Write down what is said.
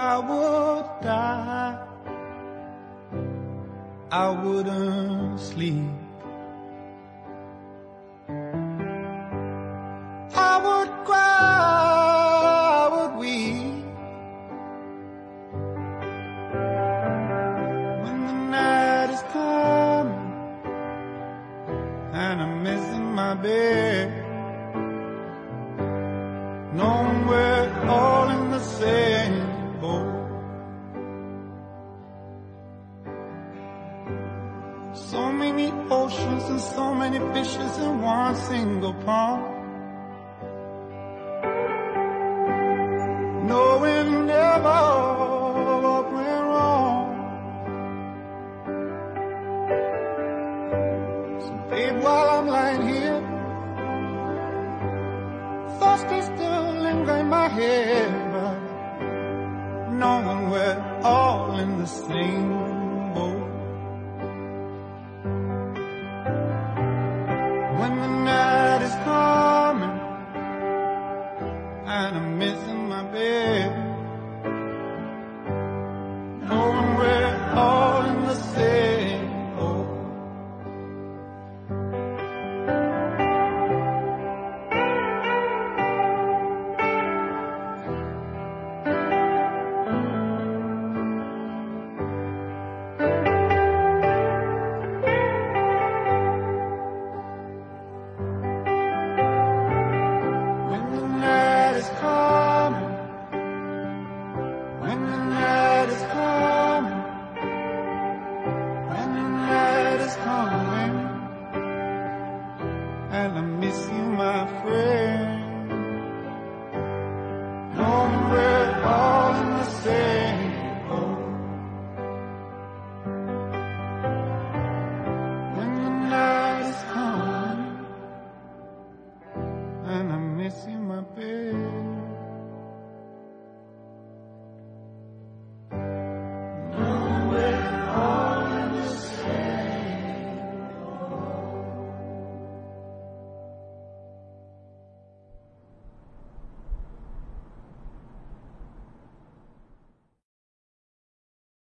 I would die, I wouldn't sleep. I would cry, I would weep when the night is coming and I'm missing my bed, knowing we're all in the same boat. So many oceans and so many fishes in one single pond, knowing never what went wrong. So babe, while I'm lying here, thoughts they still linger in my head, but knowing we're all in the same boat. When the night is coming and I'm missing my bed,